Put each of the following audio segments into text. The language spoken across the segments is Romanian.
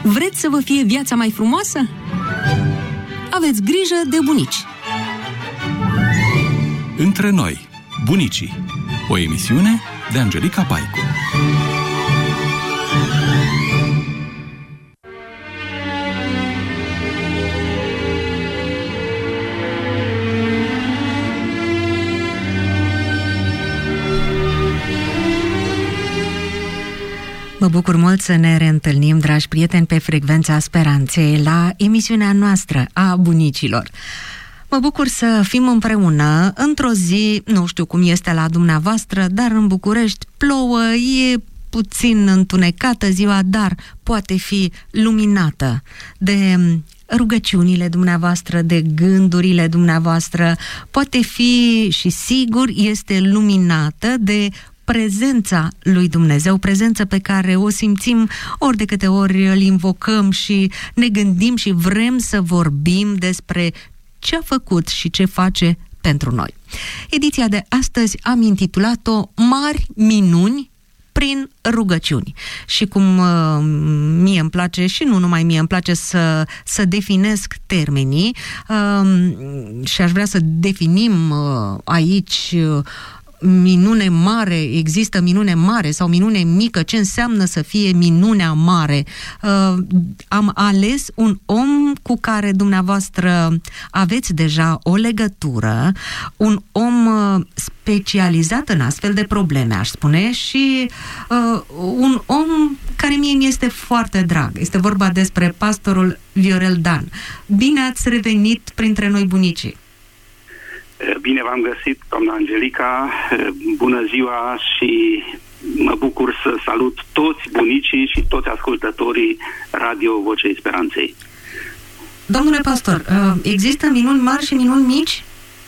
Vreți să vă fie viața mai frumoasă? Aveți grijă de bunici. Între noi, bunicii. O emisiune de Angelica Paicu. Mă bucur mult să ne reîntâlnim, dragi prieteni, pe Frecvența Speranței, la emisiunea noastră a bunicilor. Mă bucur să fim împreună într-o zi, nu știu cum este la dumneavoastră, dar în București plouă, e puțin întunecată ziua, dar poate fi luminată de rugăciunile dumneavoastră, de gândurile dumneavoastră, poate fi și sigur este luminată de prezența lui Dumnezeu, prezență pe care o simțim ori de câte ori îl invocăm și ne gândim și vrem să vorbim despre ce a făcut și ce face pentru noi. Ediția de astăzi am intitulat-o Mari minuni prin rugăciuni. Și cum mie îmi place, și nu numai mie îmi place să definesc termenii, și aș vrea să definim aici minune mare, există minune mare sau minune mică, ce înseamnă să fie minunea mare. Am ales un om cu care dumneavoastră aveți deja o legătură, un om specializat în astfel de probleme, aș spune, și un om care mie mi este foarte drag. Este vorba despre pastorul Viorel Dan. Bine ați revenit printre noi, bunicii! Bine v-am găsit, doamna Angelica, bună ziua și mă bucur să salut toți bunicii și toți ascultătorii Radio Vocei Speranței. Domnule pastor, există minuni mari și minuni mici?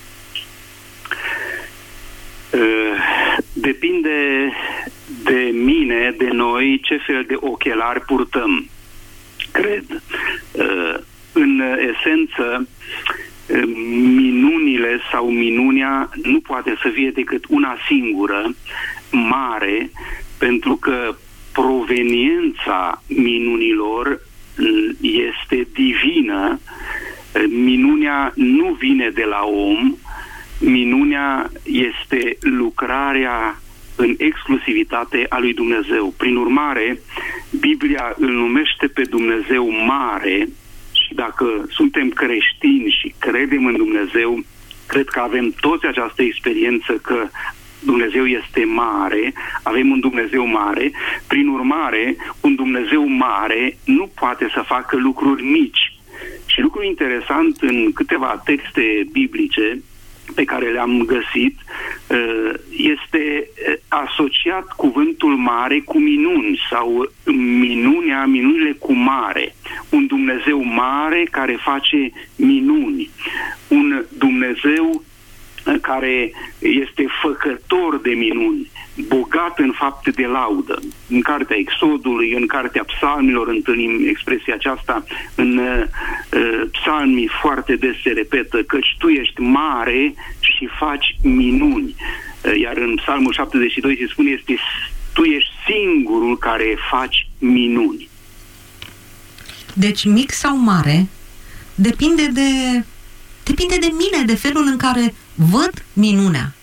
Depinde de mine, de noi, ce fel de ochelari purtăm. Cred, în esență, minunile sau minunea nu poate să fie decât una singură, mare, pentru că proveniența minunilor este divină. Minunea nu vine de la om, minunea este lucrarea în exclusivitate a lui Dumnezeu. Prin urmare, Biblia îl numește pe Dumnezeu mare. Dacă suntem creștini și credem în Dumnezeu, cred că avem toți această experiență că Dumnezeu este mare, avem un Dumnezeu mare. Prin urmare, un Dumnezeu mare nu poate să facă lucruri mici. Și lucru interesant, în câteva texte biblice pe care le-am găsit, este asociat cuvântul mare cu minuni sau minunile cu mare. Un Dumnezeu mare care face minuni. Un Dumnezeu care este făcător de minuni, bogat în fapte de laudă. În cartea Exodului, în cartea Psalmilor întâlnim expresia aceasta, în Psalmii foarte des se repetă, căci tu ești mare și faci minuni. Iar în Psalmul 72 se spune, tu ești singurul care faci minuni. Deci mic sau mare depinde de mine, de felul în care văd minunea.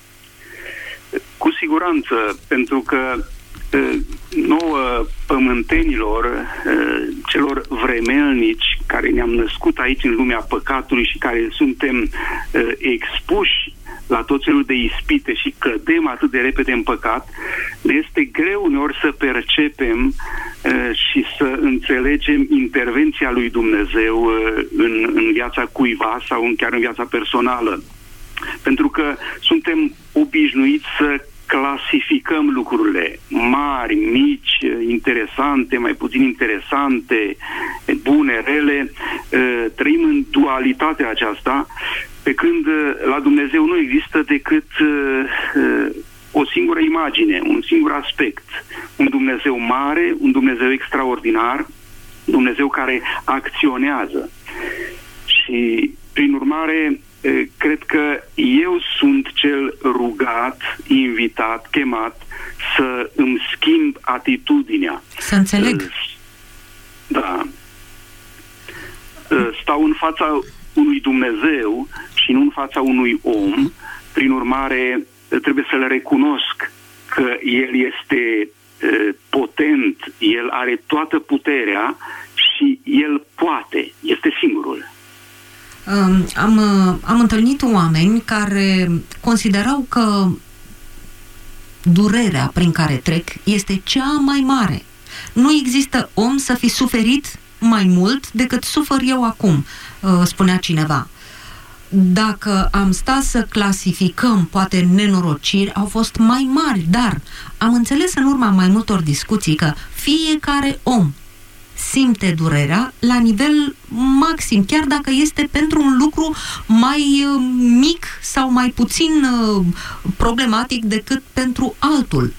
Cu siguranță, pentru că nouă pământenilor, celor vremelnici care ne-am născut aici în lumea păcatului și care suntem expuși la tot felul de ispite și cădem atât de repede în păcat, ne este greu uneori să percepem și să înțelegem intervenția lui Dumnezeu în viața cuiva sau chiar în viața personală. Pentru că suntem obișnuiți să clasificăm lucrurile mari, mici, interesante, mai puțin interesante, bune, rele. Trăim în dualitatea aceasta, pe când la Dumnezeu nu există decât o singură imagine, un singur aspect. Un Dumnezeu mare, un Dumnezeu extraordinar, Dumnezeu care acționează. Și, prin urmare, cred că eu sunt cel rugat, invitat, chemat să îmi schimb atitudinea. Să înțeleg. Da, stau în fața unui Dumnezeu și nu în fața unui om. Prin urmare, trebuie să-L recunosc că El este potent, El are toată puterea și El poate, este singurul. Am întâlnit oameni care considerau că durerea prin care trec este cea mai mare. Nu există om să fi suferit mai mult decât sufăr eu acum, spunea cineva. Dacă am stat să clasificăm, poate nenorociri au fost mai mari, dar am înțeles în urma mai multor discuții că fiecare om simte durerea la nivel maxim, chiar dacă este pentru un lucru mai mic sau mai puțin problematic decât pentru altul.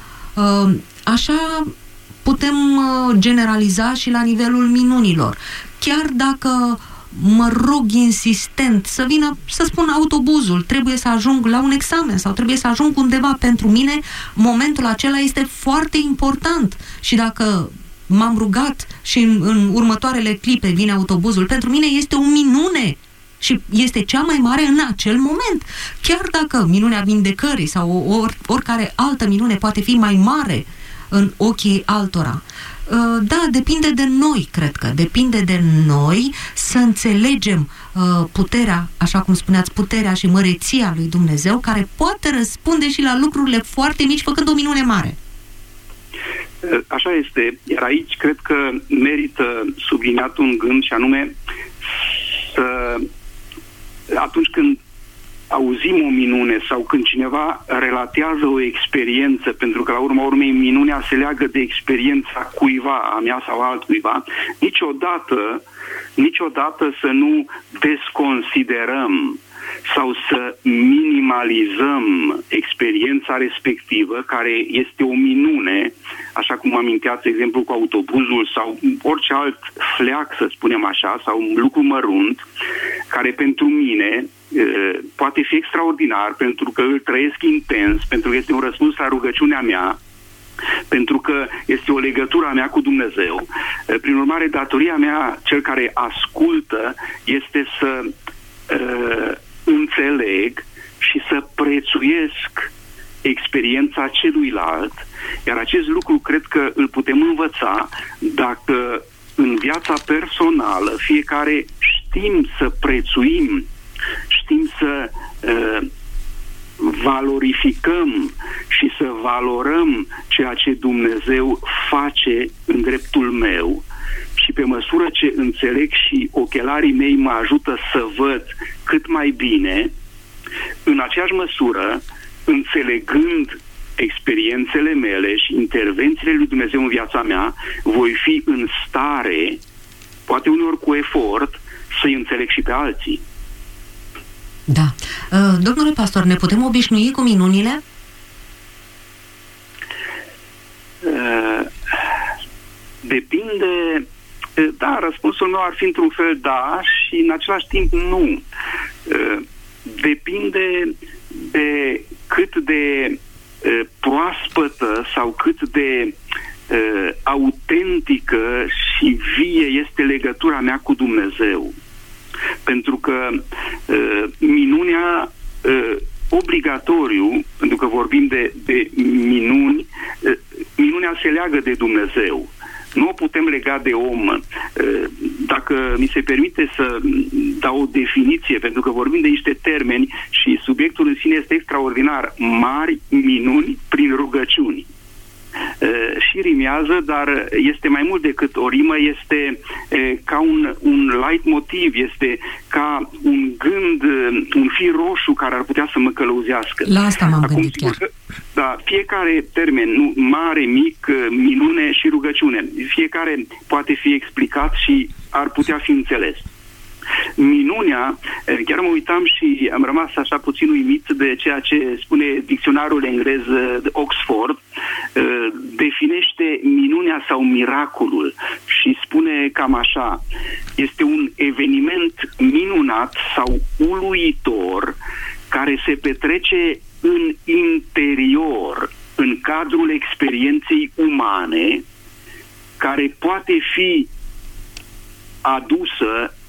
Așa putem generaliza și la nivelul minunilor. Chiar dacă mă rog insistent să vină, să spun, autobuzul, trebuie să ajung la un examen sau trebuie să ajung undeva, pentru mine momentul acela este foarte important și dacă m-am rugat și în următoarele clipe vine autobuzul, pentru mine este o minune și este cea mai mare în acel moment. Chiar dacă minunea vindecării sau oricare altă minune poate fi mai mare în ochii altora. Da, depinde de noi, cred că. Depinde de noi să înțelegem puterea, așa cum spuneați, puterea și măreția lui Dumnezeu, care poate răspunde și la lucrurile foarte mici, făcând o minune mare. Așa este. Iar aici cred că merită subliniat un gând, și anume să, atunci când auzim o minune sau când cineva relatează o experiență, pentru că la urma urmei minunea se leagă de experiența cuiva, a mea sau altcuiva, niciodată să nu desconsiderăm sau să minimalizăm experiența respectivă, care este o minune, așa cum aminteați exemplu cu autobuzul sau orice alt fleac, să spunem așa, sau un lucru mărunt, care pentru mine poate fi extraordinar, pentru că îl trăiesc intens, pentru că este un răspuns la rugăciunea mea, pentru că este o legătură a mea cu Dumnezeu. Prin urmare, datoria mea, cel care ascultă, este să înțeleg și să prețuiesc experiența celuilalt, iar acest lucru cred că îl putem învăța dacă în viața personală fiecare știm să prețuim, știm să valorificăm și să valorăm ceea ce Dumnezeu face în dreptul meu, și pe măsură ce înțeleg și ochelarii mei mă ajută să văd cât mai bine, în aceeași măsură, înțelegând experiențele mele și intervențiile lui Dumnezeu în viața mea, voi fi în stare, poate uneori cu efort, să-i înțeleg și pe alții. Da. Domnule pastor, ne putem obișnui cu minunile? Depinde. Da, răspunsul meu ar fi într-un fel da și în același timp nu. Depinde de cât de proaspătă sau cât de autentică și vie este legătura mea cu Dumnezeu. Pentru că minunea obligatoriu, pentru că vorbim de minuni, minunea se leagă de Dumnezeu. Nu o putem lega de om. Dacă mi se permite să dau o definiție, pentru că vorbim de niște termeni și subiectul în sine este extraordinar. Mari minuni prin rugăciuni. Și rimează, dar este mai mult decât o rimă, este ca un leitmotiv, este ca un gând, un fir roșu care ar putea să mă călăuzească. La asta m-am gândit chiar. Da, fiecare termen, mare, mic, minune și rugăciune, fiecare poate fi explicat și ar putea fi înțeles. Minunea, chiar mă uitam și am rămas așa puțin uimit de ceea ce spune dicționarul englez de Oxford, definește minunea sau miracolul și spune cam așa: este un eveniment minunat sau uluitor care se petrece în interior, în cadrul experienței umane, care poate fi adusă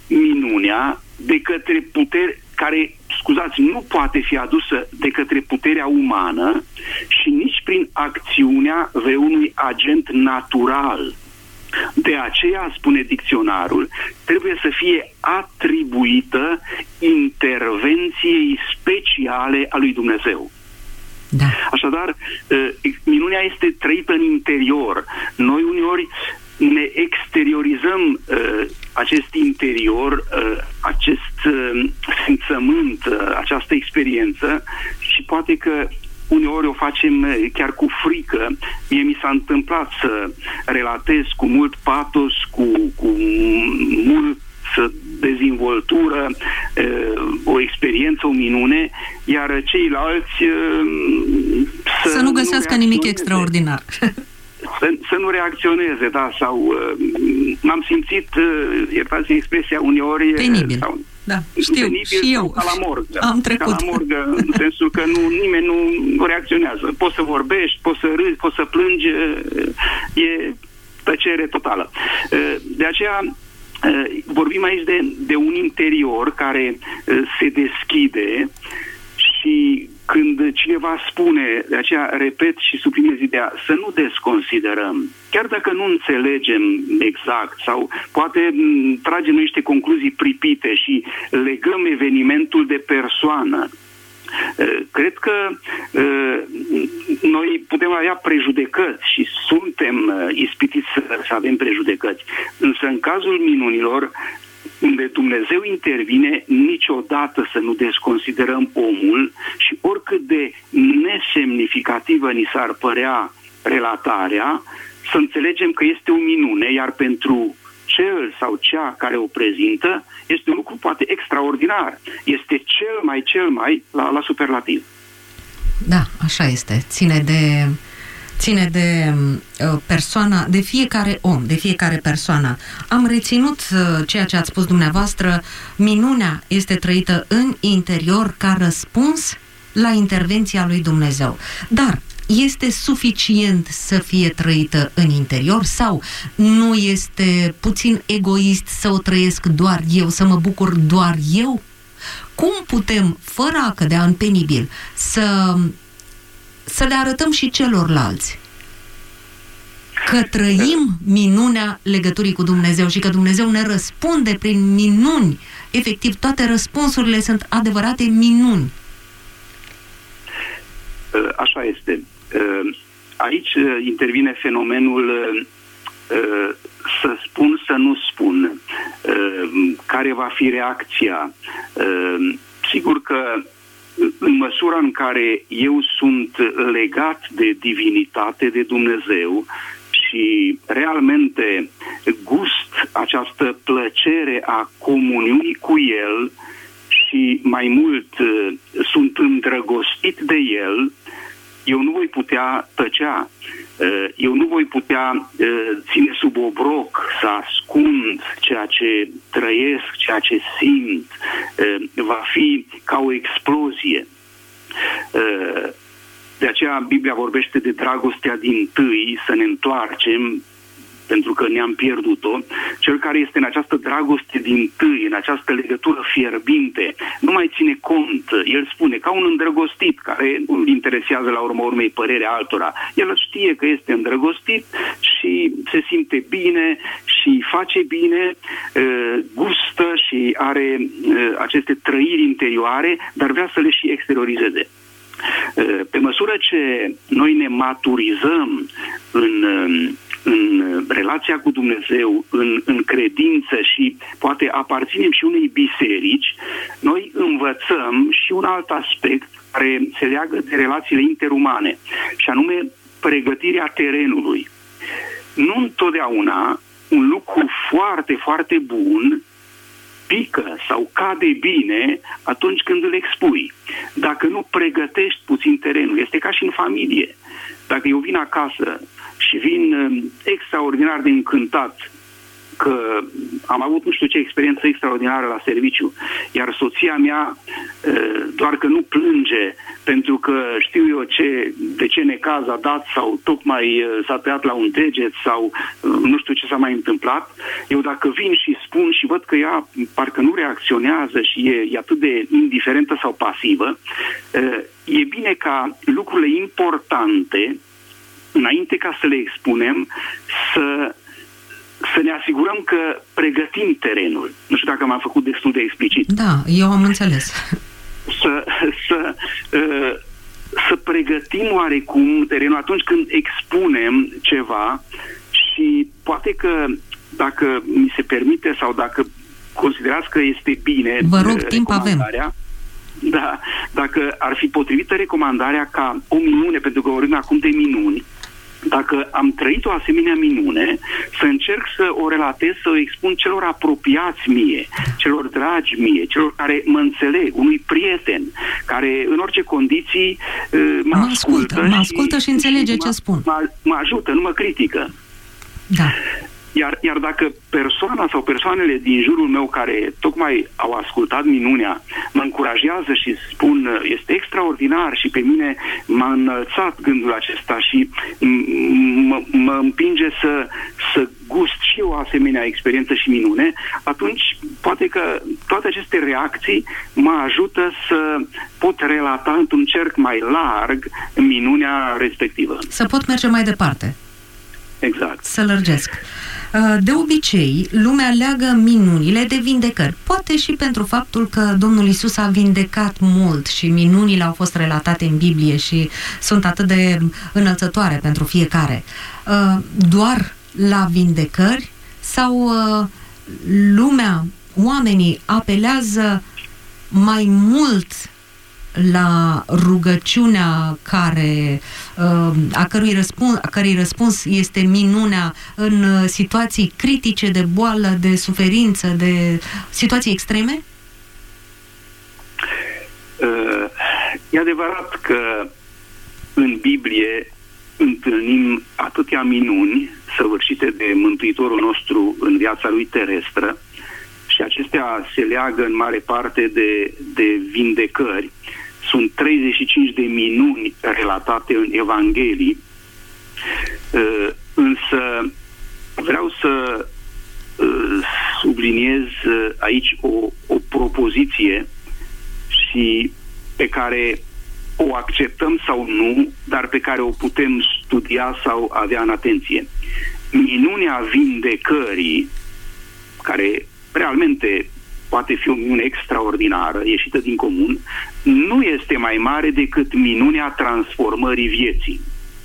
minunea de către puteri care, scuzați, nu poate fi adusă de către puterea umană și nici prin acțiunea vreunui agent natural. De aceea, spune dicționarul, trebuie să fie atribuită intervenției speciale a lui Dumnezeu. Da. Așadar, minunea este trăită în interior. Noi uneori ne exteriorizăm acest interior, acest simțământ, această experiență și poate că uneori o facem chiar cu frică. Mie mi s-a întâmplat să relatez cu mult patos, cu mult dezvoltură, o experiență, o minune, iar ceilalți să nu găsească nimic extraordinar. Să nu reacționeze, da, sau m-am simțit, iertați expresia, uneori penibil. Da, știu, penibil, și eu ca la morg, da. am trecut. Ca la morg, în sensul că nimeni nu reacționează. Poți să vorbești, poți să râzi, poți să plângi, e tăcere totală. De aceea vorbim aici de un interior care se deschide și când cineva spune, de aceea repet și subliniez ideea, să nu desconsiderăm, chiar dacă nu înțelegem exact sau poate tragem niște concluzii pripite și legăm evenimentul de persoană. Cred că noi putem avea prejudecăți și suntem ispitiți să avem prejudecăți, însă în cazul minunilor, unde Dumnezeu intervine, niciodată să nu desconsiderăm omul și oricât de nesemnificativă ni s-ar părea relatarea, să înțelegem că este o minune, iar pentru cel sau cea care o prezintă este un lucru poate extraordinar. Este cel mai la superlativ. Da, așa este. Ține de persoana, de fiecare om, de fiecare persoană. Am reținut ceea ce ați spus dumneavoastră, minunea este trăită în interior ca răspuns la intervenția lui Dumnezeu. Dar este suficient să fie trăită în interior sau nu este puțin egoist să o trăiesc doar eu, să mă bucur doar eu? Cum putem, fără a cădea în penibil, să le arătăm și celorlalți că trăim minunea legăturii cu Dumnezeu și că Dumnezeu ne răspunde prin minuni? Efectiv, toate răspunsurile sunt adevărate minuni. Așa este. Aici intervine fenomenul să spun, să nu spun, care va fi reacția. Sigur că în măsura în care eu sunt legat de divinitate, de Dumnezeu și realmente gust această plăcere a comuniunii cu El și mai mult sunt îndrăgostit de El, eu nu voi putea tăcea, eu nu voi putea ține sub obroc, să ascund ceea ce trăiesc, ceea ce simt, va fi ca o explozie. De aceea Biblia vorbește de dragostea dintâi, să ne întoarcem, pentru că ne-am pierdut-o. Cel care este în această dragoste dintâi, în această legătură fierbinte, nu mai ține cont. El spune, ca un îndrăgostit, care nu îl interesează la urma urmei părerea altora. El știe că este îndrăgostit și se simte bine și face bine, gustă și are aceste trăiri interioare, dar vrea să le și exteriorizeze. Pe măsură ce noi ne maturizăm în relația cu Dumnezeu, în credință și poate aparținem și unei biserici, noi învățăm și un alt aspect care se leagă de relațiile interumane, și anume pregătirea terenului. Nu întotdeauna un lucru foarte, foarte bun pică sau cade bine atunci când îl expui. Dacă nu pregătești puțin terenul, este ca și în familie. Dacă eu vin acasă și vin extraordinar de încântat că am avut nu știu ce experiență extraordinară la serviciu, iar soția mea doar că nu plânge pentru că știu eu de ce necaz a dat sau tocmai s-a tăiat la un deget sau nu știu ce s-a mai întâmplat. Eu dacă vin și spun și văd că ea parcă nu reacționează și e atât de indiferentă sau pasivă, e bine ca lucrurile importante, înainte ca să le expunem, să ne asigurăm că pregătim terenul. Nu știu dacă m-am făcut destul de explicit. Da, eu am înțeles. Să pregătim oarecum terenul atunci când expunem ceva și poate că dacă mi se permite sau dacă considerați că este bine, vă rog, timp avem. Da, dacă ar fi potrivită recomandarea ca o minune, pentru că vorbim acum de minuni, dacă am trăit o asemenea minune, să încerc să o relatez, să o expun celor apropiați mie, celor dragi mie, celor care mă înțeleg, unui prieten, care în orice condiții mă ascultă și înțelege ce spun. Mă ajută, nu mă critică. Da. Iar dacă persoana sau persoanele din jurul meu care tocmai au ascultat minunea mă încurajează și spun este extraordinar și pe mine m-a înălțat gândul acesta și mă împinge să gust și o asemenea experiență și minune, atunci poate că toate aceste reacții mă ajută să pot relata într-un cerc mai larg minunea respectivă. Să pot merge mai departe. Exact. Să lărgesc. De obicei, lumea leagă minunile de vindecări. Poate și pentru faptul că Domnul Iisus a vindecat mult și minunile au fost relatate în Biblie și sunt atât de înălțătoare pentru fiecare. Doar la vindecări sau oamenii apelează mai mult la rugăciunea a cărui răspuns este minunea în situații critice de boală, de suferință, de situații extreme? E adevărat că în Biblie întâlnim atâtea minuni săvârșite de Mântuitorul nostru în viața lui terestră și acestea se leagă în mare parte de vindecări. Sunt 35 de minuni relatate în Evanghelii, însă vreau să subliniez aici o propoziție și pe care o acceptăm sau nu, dar pe care o putem studia sau avea în atenție. Minunea vindecării, care realmente poate fi o minune extraordinară, ieșită din comun, nu este mai mare decât minunea transformării vieții.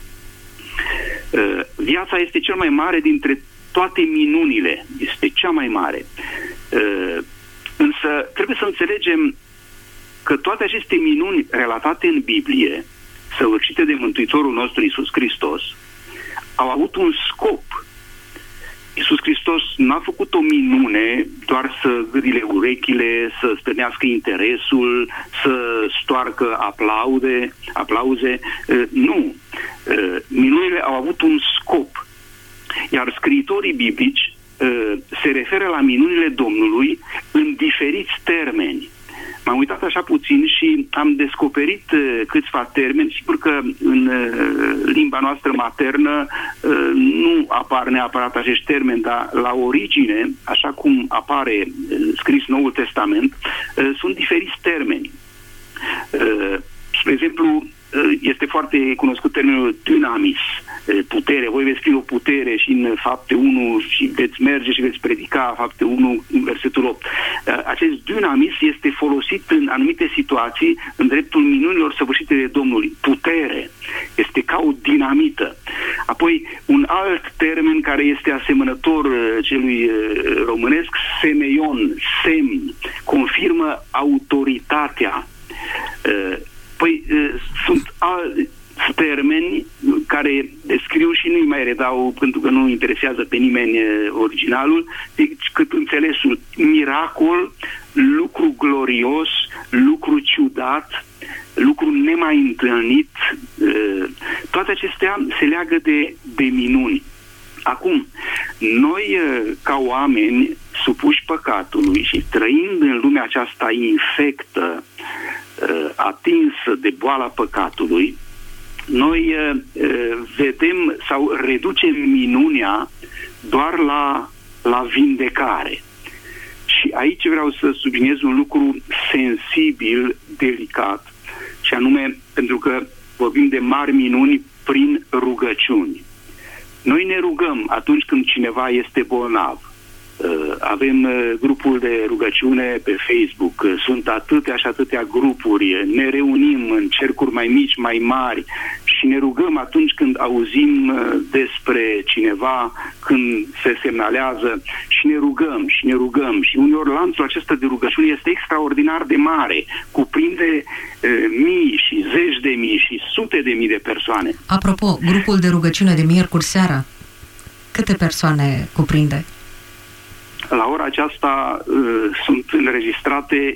Viața este cel mai mare dintre toate minunile, este cea mai mare. Însă trebuie să înțelegem că toate aceste minuni relatate în Biblie, săvârșite de Mântuitorul nostru Iisus Hristos, au avut un scop. Iisus Hristos n-a făcut o minune doar să gâdile urechile, să stârnească interesul, să stoarcă aplauze. Nu. Minunile au avut un scop. Iar scriitorii biblici se referă la minunile Domnului în diferiți termeni. M-am uitat așa puțin și am descoperit câțiva termeni. Sigur că în limba noastră maternă nu apar neapărat acești termeni, dar la origine, așa cum apare scris Noul Testament, sunt diferiți termeni. Spre exemplu, este foarte cunoscut termenul dynamis, putere. Voi veți scrie o putere și în Fapte 1 și veți merge și veți predica, Fapte 1, în versetul 8. Acest dynamis este folosit în anumite situații în dreptul minunilor săvârșite de Domnul. Putere. Este ca o dinamită. Apoi, un alt termen care este asemănător celui românesc, semeion, semn, confirmă autoritatea. Păi sunt alți termeni care descriu și nu-i mai redau pentru că nu interesează pe nimeni originalul, deci cât înțelesul miracol, lucru glorios, lucru ciudat, lucru nemai întâlnit, toate acestea se leagă de minuni. Acum, noi ca oameni supuși păcatului și trăind în lumea aceasta infectă, atinsă de boala păcatului, noi vedem sau reducem minunea doar la vindecare. Și aici vreau să subliniez un lucru sensibil, delicat, și anume pentru că vorbim de mari minuni prin rugăciuni. Noi ne rugăm atunci când cineva este bolnav. Avem grupul de rugăciune pe Facebook, sunt atâtea și atâtea grupuri, ne reunim în cercuri mai mici, mai mari și ne rugăm atunci când auzim despre cineva, când se semnalează și ne rugăm și uneori lanțul acesta de rugăciune este extraordinar de mare, cuprinde mii și zeci de mii și sute de mii de persoane. Apropo, grupul de rugăciune de miercuri seara, câte persoane cuprinde? La ora aceasta sunt înregistrate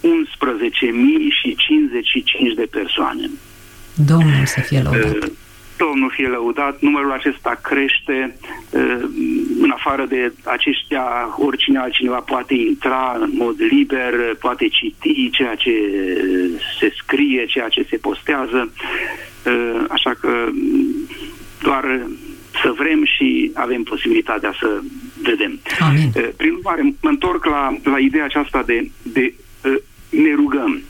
11.055 de persoane. Domnul să fie lăudat. Domnul fie lăudat. Numărul acesta crește. În afară de aceștia, oricine altcineva poate intra în mod liber, poate citi ceea ce se scrie, ceea ce se postează. Așa că doar să vrem și avem posibilitatea să vedem. Amin. Prin urmare, mă întorc la ideea aceasta de ne rugăm.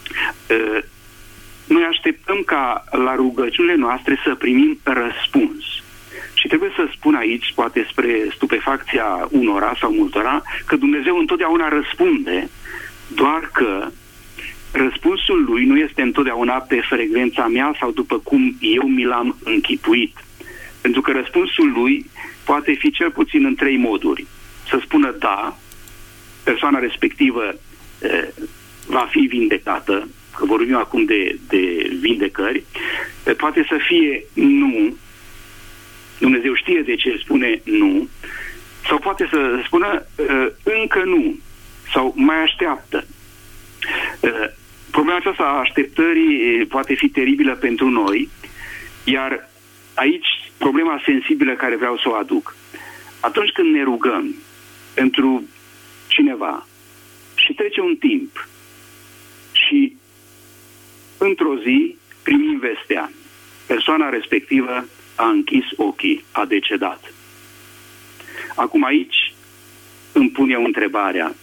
Noi așteptăm ca la rugăciunile noastre să primim răspuns. Și trebuie să spun aici, poate spre stupefacția unora sau multora, că Dumnezeu întotdeauna răspunde, doar că răspunsul lui nu este întotdeauna pe frecvența mea sau după cum eu mi l-am închipuit. Pentru că răspunsul lui poate fi cel puțin în 3 moduri. Să spună da, persoana respectivă va fi vindecată, că vorbim acum de vindecări, poate să fie nu, Dumnezeu știe de ce spune nu, sau poate să spună încă nu, sau mai așteaptă. Problema aceasta a așteptării poate fi teribilă pentru noi, iar aici problema sensibilă care vreau să o aduc. Atunci când ne rugăm pentru cineva și trece un timp și într-o zi primim vestea, persoana respectivă a închis ochii, a decedat. Acum aici îmi pun eu întrebarea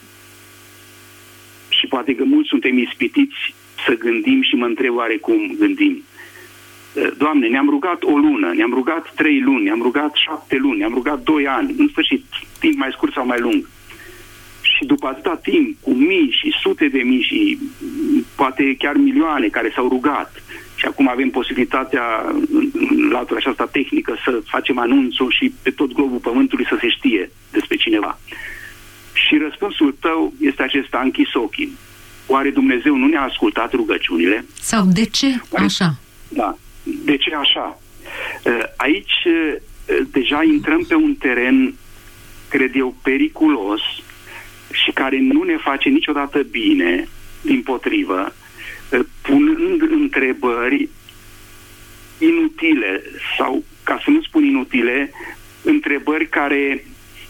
și poate că mulți suntem ispitiți să gândim și mă întreb oarecum gândim. Doamne, ne-am rugat o lună, ne-am rugat 3 luni, ne-am rugat 7 luni, ne-am rugat 2 ani, în sfârșit, timp mai scurt sau mai lung. Și după atâta timp, cu mii și sute de mii și poate chiar milioane care s-au rugat, și acum avem posibilitatea, în latura aceasta tehnică, să facem anunțul și pe tot globul Pământului să se știe despre cineva. Și răspunsul tău este acesta, a închis ochii. Oare Dumnezeu nu ne-a ascultat rugăciunile? Sau de ce așa? Da. De ce așa? Aici deja intrăm pe un teren, cred eu, periculos și care nu ne face niciodată bine, dimpotrivă, punând întrebări inutile sau, ca să nu spun inutile, întrebări care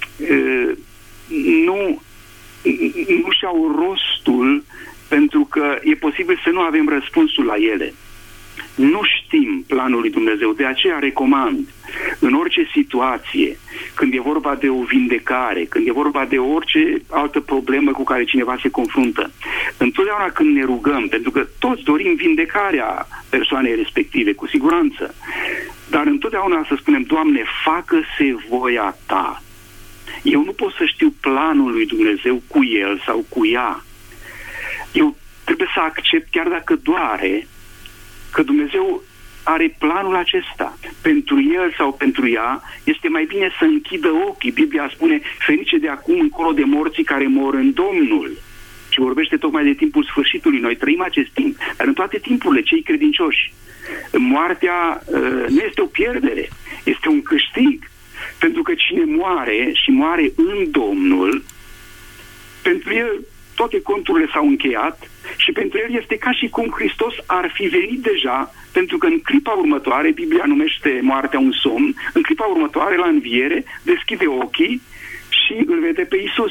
nu și-au rostul, pentru că e posibil să nu avem răspunsul la ele. Nu știm planul lui Dumnezeu, de aceea recomand în orice situație, când e vorba de o vindecare, când e vorba de orice altă problemă cu care cineva se confruntă, întotdeauna când ne rugăm, pentru că toți dorim vindecarea persoanei respective, cu siguranță, dar întotdeauna să spunem, Doamne, facă-se voia Ta. Eu nu pot să știu planul lui Dumnezeu cu el sau cu ea. Eu trebuie să accept, chiar dacă doare, că Dumnezeu are planul acesta. Pentru el sau pentru ea este mai bine să închidă ochii. Biblia spune, ferice de acum încolo de morții care mor în Domnul. Și vorbește tocmai de timpul sfârșitului. Noi trăim acest timp, dar în toate timpurile, cei credincioși. Moartea nu este o pierdere, este un câștig. Pentru că cine moare și moare în Domnul, pentru el toate conturile s-au încheiat și pentru el este ca și cum Hristos ar fi venit deja, pentru că în clipa următoare, Biblia numește moartea un somn, în clipa următoare, la înviere, deschide ochii și îl vede pe Iisus.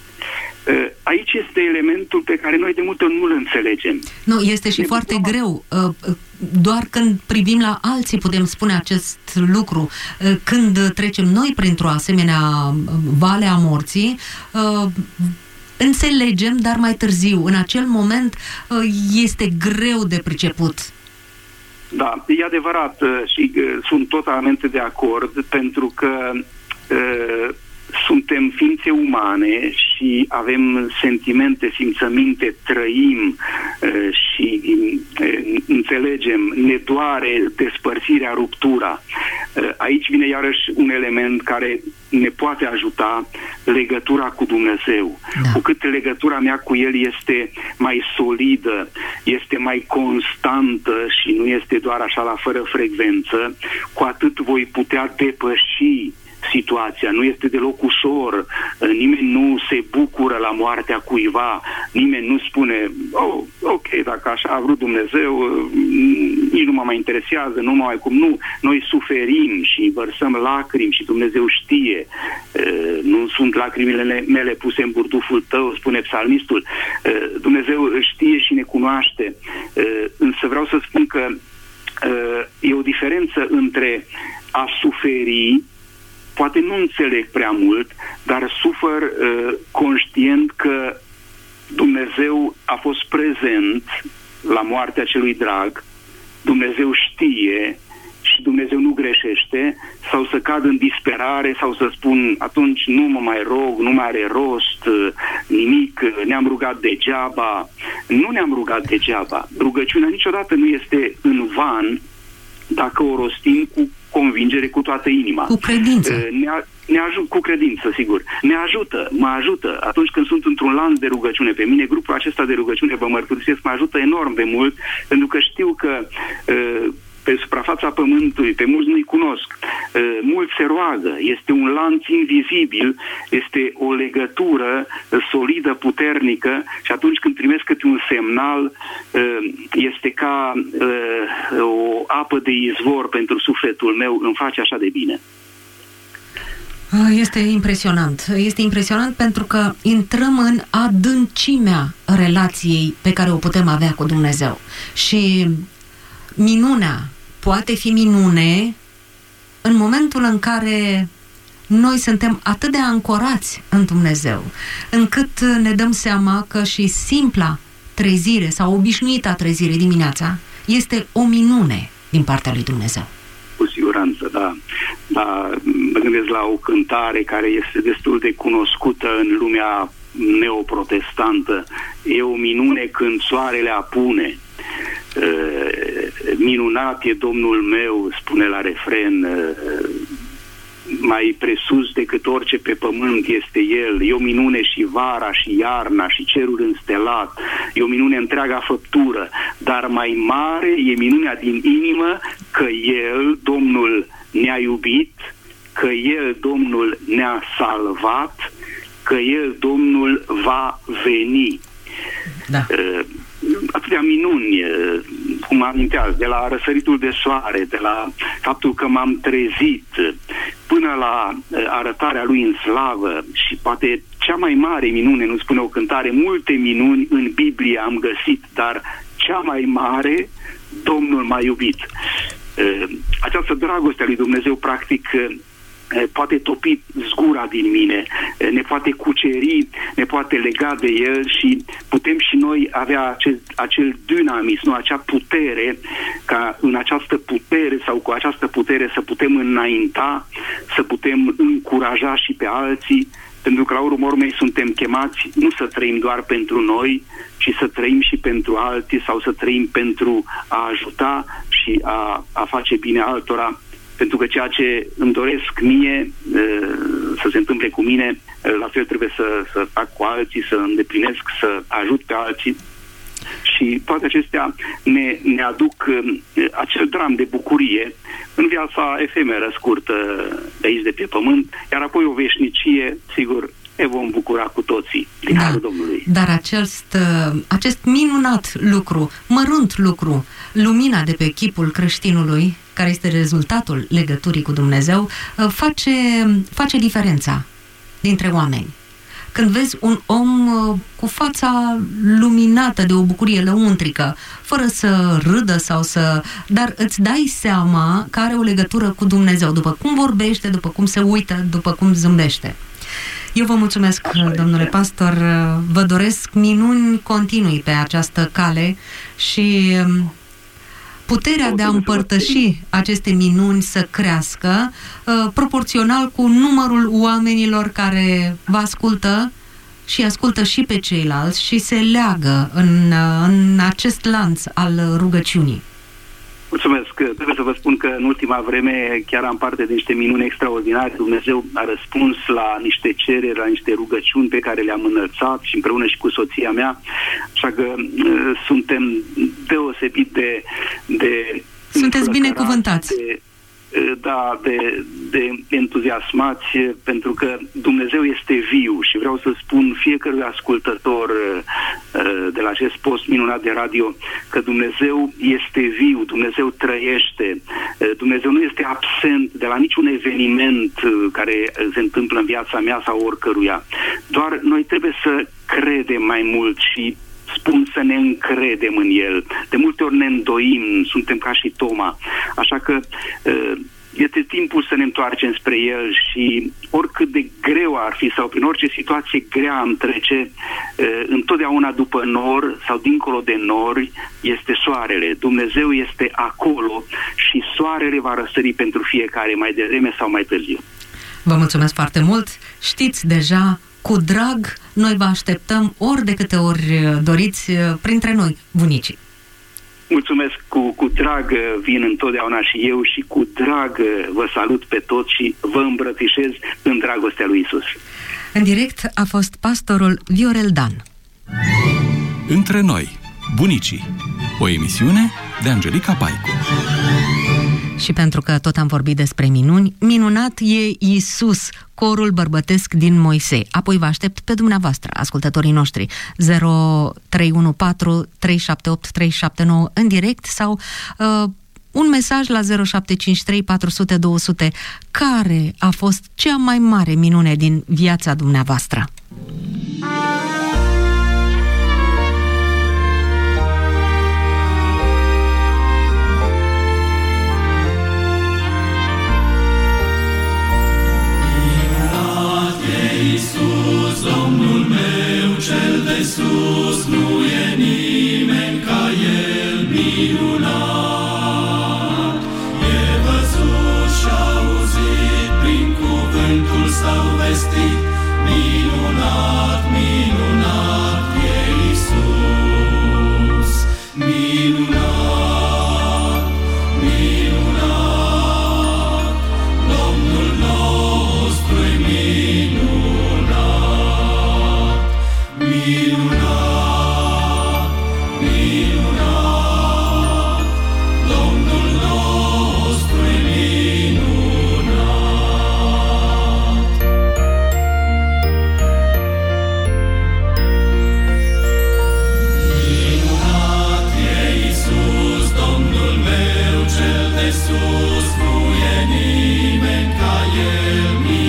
Aici este elementul pe care noi de multe ori nu-l înțelegem. Nu, este și foarte greu. Doar când privim la alții putem spune acest lucru. Când trecem noi printr-o asemenea vale a morții, înțelegem, dar mai târziu. În acel moment este greu de priceput. Da, e adevărat și sunt totalmente de acord, pentru că suntem ființe umane și avem sentimente, simțăminte, trăim și înțelegem, ne doare despărțirea, ruptura. Aici vine iarăși un element care ne poate ajuta, legătura cu Dumnezeu. Da. Cu cât legătura mea cu El este mai solidă, este mai constantă și nu este doar așa la fără frecvență, cu atât voi putea depăși situația. Nu este deloc ușor, nimeni nu se bucură la moartea cuiva, nimeni nu spune ok, dacă așa a vrut Dumnezeu, nici nu mă mai interesează, nu mă mai cum. Nu, noi suferim și vărsăm lacrimi și Dumnezeu știe. Nu sunt lacrimile mele puse în burduful tău, spune psalmistul. Dumnezeu știe și ne cunoaște. Însă vreau să spun că e o diferență între a suferi, poate nu înțeleg prea mult, dar sufăr conștient că Dumnezeu a fost prezent la moartea celui drag, Dumnezeu știe și Dumnezeu nu greșește, sau să cad în disperare sau să spun atunci nu mă mai rog, nu mai are rost nimic, ne-am rugat degeaba. Nu ne-am rugat degeaba. Rugăciunea niciodată nu este în van dacă o rostim cu convingere, cu toată inima. Cu credință. Cu credință, sigur. Mă ajută. Atunci când sunt într-un lanț de rugăciune, pe mine grupul acesta de rugăciune, vă mărturisesc, mă ajută enorm de mult, pentru că știu că pe suprafața pământului, pe mulți nu-i cunosc, mulți se roagă, este un lanț invizibil, este o legătură solidă, puternică, și atunci când primesc câte un semnal, este ca o apă de izvor pentru sufletul meu, îmi face așa de bine. Este impresionant. Este impresionant pentru că intrăm în adâncimea relației pe care o putem avea cu Dumnezeu. Și minunea poate fi minune în momentul în care noi suntem atât de ancorați în Dumnezeu, încât ne dăm seama că și simpla trezire sau obișnuita trezire dimineața este o minune din partea lui Dumnezeu. Cu siguranță, da. Mă gândesc la o cântare care este destul de cunoscută în lumea neoprotestantă. E o minune când soarele apune. Minunat e Domnul meu, spune la refren, mai presus decât orice pe pământ este El. E o minune și vara și iarna și cerul înstelat. E o minune întreaga făptură, dar mai mare e minunea din inimă că El, Domnul, ne-a iubit, că El, Domnul, ne-a salvat, că El, Domnul, va veni. Da. Atâtea minuni, cum aminteați, de la răsăritul de soare, de la faptul că m-am trezit, până la arătarea Lui în slavă. Și poate cea mai mare minune, nu spune o cântare, multe minuni în Biblie am găsit, dar cea mai mare, Domnul m-a iubit. Această dragoste a lui Dumnezeu, practic, poate topi zgura din mine, ne poate cuceri, ne poate lega de El și putem și noi avea acel dinamism, acea putere, ca în această putere sau cu această putere să putem înainta, să putem încuraja și pe alții, pentru că la urmă urmei suntem chemați nu să trăim doar pentru noi, ci să trăim și pentru alții, sau să trăim pentru a ajuta și a face bine altora. Pentru că ceea ce îmi doresc mie să se întâmple cu mine, la fel trebuie să fac cu alții, să îndeplinesc, să ajut pe alții. Și toate acestea ne aduc acel dram de bucurie în viața efemeră, scurtă, de aici de pe pământ, iar apoi o veșnicie, sigur, ne vom bucura cu toții din harul Domnului. Dar acest minunat lucru, mărunt lucru, lumina de pe chipul creștinului, care este rezultatul legăturii cu Dumnezeu, face diferența dintre oameni. Când vezi un om cu fața luminată de o bucurie lăuntrică, fără să râdă dar îți dai seama că are o legătură cu Dumnezeu, după cum vorbește, după cum se uită, după cum zâmbește. Eu vă mulțumesc, domnule pastor, vă doresc minuni continui pe această cale și puterea de a împărtăși aceste minuni să crească proporțional cu numărul oamenilor care vă ascultă și ascultă și pe ceilalți și se leagă în acest lanț al rugăciunii. Mulțumesc. Trebuie să vă spun că în ultima vreme chiar am parte de niște minuni extraordinare. Dumnezeu a răspuns la niște cereri, la niște rugăciuni pe care le-am înălțat și împreună și cu soția mea. Așa că suntem deosebit de sunteți binecuvântați. De entuziasmați, pentru că Dumnezeu este viu și vreau să spun fiecărui ascultător de la acest post minunat de radio că Dumnezeu este viu, Dumnezeu trăiește, Dumnezeu nu este absent de la niciun eveniment care se întâmplă în viața mea sau oricăruia. Doar noi trebuie să credem mai mult și spun să ne încredem în El. De multe ori ne îndoim, suntem ca și Toma. Așa că este timpul să ne întoarcem spre El și oricât de greu ar fi sau prin orice situație grea am trece, întotdeauna după nor sau dincolo de nori este soarele. Dumnezeu este acolo și soarele va răsări pentru fiecare, mai devreme sau mai târziu. Vă mulțumesc foarte mult! Știți deja, cu drag, noi vă așteptăm ori de câte ori doriți printre noi, bunicii. Mulțumesc, cu drag vin întotdeauna și eu și cu drag vă salut pe toți și vă îmbrățișez în dragostea lui Isus. În direct a fost pastorul Viorel Dan. Între noi, bunicii, o emisiune de Angelica Paicu. Și pentru că tot am vorbit despre minuni, minunat e Iisus, corul bărbătesc din Moisei. Apoi vă aștept pe dumneavoastră, ascultătorii noștri, 0314 378 379 în direct sau un mesaj la 0753 400 200. Care a fost cea mai mare minune din viața dumneavoastră? Iisus, Domnul meu cel de sus, nu e nimeni ca El minunat. E văzut și auzit, prin cuvântul Său vestit, minunat, minunat e Iisus. Minunat, minunat, Domnul nostru-i minunat. Minunat, minunat, Domnul nostru-i minunat. Minunat e Iisus, Domnul meu cel de sus, nu e nimeni ca El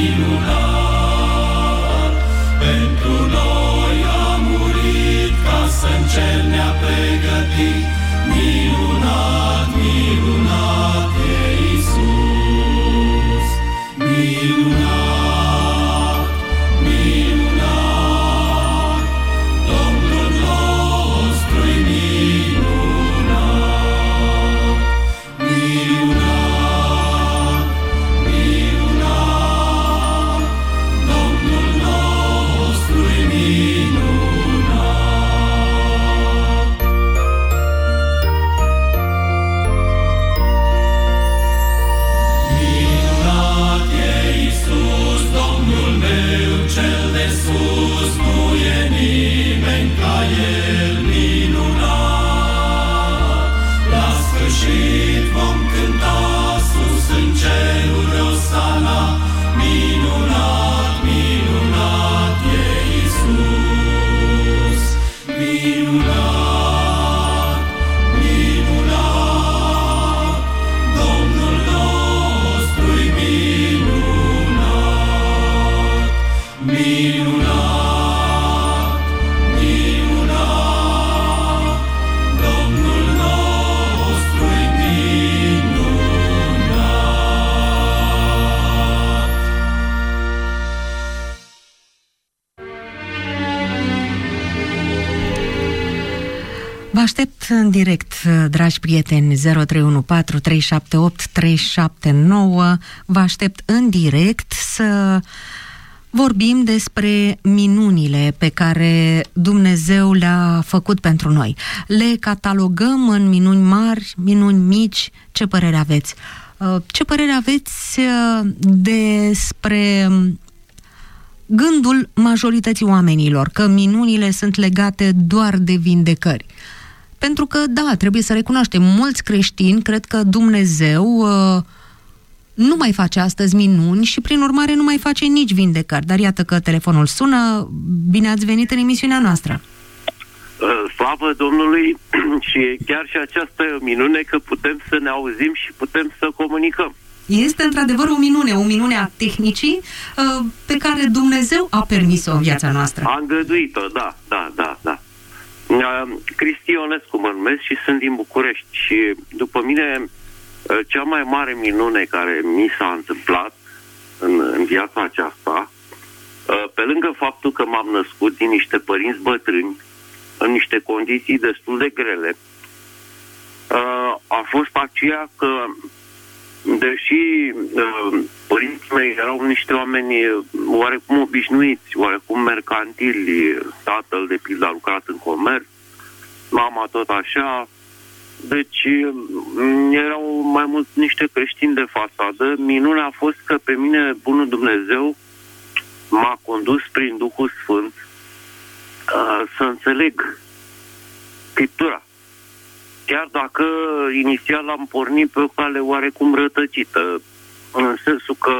minunat. Pentru noi a murit, ca să-n cer ne-a pregătit. Minunat, minunat e Iisus. Minunat, minunat, Domnul nostru-i minunat. Minunat, minunat, Domnul nostru-i minunat. minunat, minunat, Domnul nostru-i minunat. Vă aștept în direct, dragi prieteni, 0314 378 379. Vă aștept în direct să vorbim despre minunile pe care Dumnezeu le-a făcut pentru noi. Le catalogăm în minuni mari, minuni mici. Ce părere aveți? Ce părere aveți despre gândul majorității oamenilor că minunile sunt legate doar de vindecări? Pentru că, da, trebuie să recunoaștem, mulți creștini cred că Dumnezeu nu mai face astăzi minuni și, prin urmare, nu mai face nici vindecări. Dar iată că telefonul sună. Bine ați venit în emisiunea noastră. Slavă Domnului și chiar și această minune că putem să ne auzim și putem să comunicăm. Este într-adevăr o minune a tehnicii pe care Dumnezeu a permis-o în viața noastră. A îngăduit-o, da. Cristi Ionescu mă numesc și sunt din București și după mine cea mai mare minune care mi s-a întâmplat în viața aceasta, pe lângă faptul că m-am născut din niște părinți bătrâni în niște condiții destul de grele, a fost aceea că deși părinții mei erau niște oameni oarecum obișnuiți, oarecum mercantili, tatăl de pildă a lucrat în comerț, mama tot așa, deci erau mai mult niște creștini de fațadă. Minunea a fost că pe mine bunul Dumnezeu m-a condus prin Duhul Sfânt să înțeleg Scriptura. Chiar dacă inițial am pornit pe o cale oarecum rătăcită, în sensul că